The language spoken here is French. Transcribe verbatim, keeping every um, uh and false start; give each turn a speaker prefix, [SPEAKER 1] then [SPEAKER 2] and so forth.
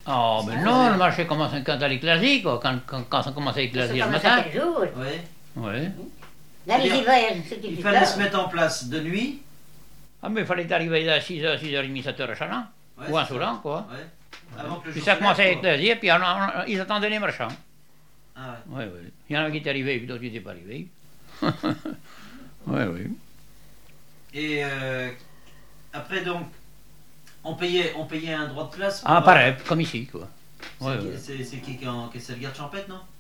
[SPEAKER 1] Oh, mais non, le marché commence quand à l'éclaircie, quoi, quand, quand, quand ça commence à éclaircir le matin.
[SPEAKER 2] Jours.
[SPEAKER 3] Oui.
[SPEAKER 1] Oui.
[SPEAKER 2] Là, les hivers, ce qui
[SPEAKER 3] Il fallait se mettre en place de nuit.
[SPEAKER 1] Ah, mais il fallait arriver à six heures, six heures trente, sept heures à Chaland,
[SPEAKER 3] Ouais,
[SPEAKER 1] ou en
[SPEAKER 3] c'est
[SPEAKER 1] Soulan, quoi.
[SPEAKER 3] Ouais. Avant que le
[SPEAKER 1] Puis
[SPEAKER 3] jour
[SPEAKER 1] ça
[SPEAKER 3] se
[SPEAKER 1] commençait à
[SPEAKER 3] lève, quoi.
[SPEAKER 1] éclaircir, puis on, on, ils attendaient les marchands.
[SPEAKER 3] Ah ouais.
[SPEAKER 1] Oui, oui. Il y en a qui étaient arrivés, puis d'autres qui n'étaient pas arrivés. Oui, oui.
[SPEAKER 3] Et euh, après donc, on payait, on payait un droit de place. pour-
[SPEAKER 1] Ah, pareil, comme ici, quoi.
[SPEAKER 3] C'est
[SPEAKER 1] Ouais,
[SPEAKER 3] qui-
[SPEAKER 1] ouais.
[SPEAKER 3] c'est- c'est qui qui en- qui- c'est le garde champêtre, non?